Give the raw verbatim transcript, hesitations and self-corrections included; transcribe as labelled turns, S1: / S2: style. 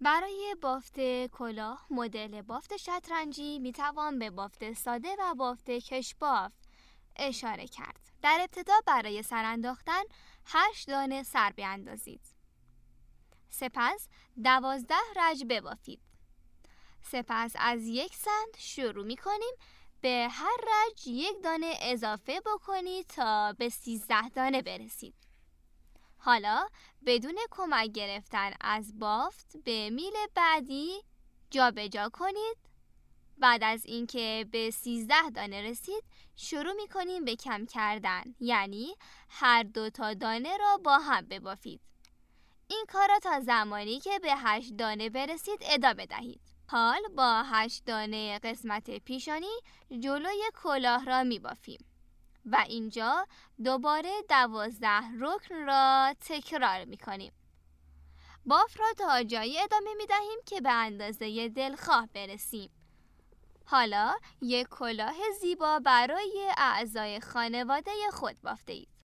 S1: برای بافت کلاه مدل بافت شطرنجی میتوان به بافت ساده و بافت کشبافت اشاره کرد. در ابتدا برای سر انداختن هشت دانه سر بیاندازید. سپس دوازده رج ببافید. سپس از یک سمت شروع می کنیم به هر رج یک دانه اضافه بکنید تا به سیزده دانه برسید. حالا بدون کمک گرفتن از بافت به میل بعدی جا به جا کنید. بعد از اینکه به سیزده دانه رسید شروع می کنیم به کم کردن، یعنی هر دو تا دانه را با هم ببافید. این کار را تا زمانی که به هشت دانه برسید ادامه دهید. حال با هشت دانه قسمت پیشانی جلوی کلاه را می بافیم و اینجا دوباره دوازده رکن را تکرار می کنیم. باف را تا جایی ادامه می دهیم که به اندازه دلخواه برسیم. حالا یک کلاه زیبا برای اعضای خانواده خود بافته اید.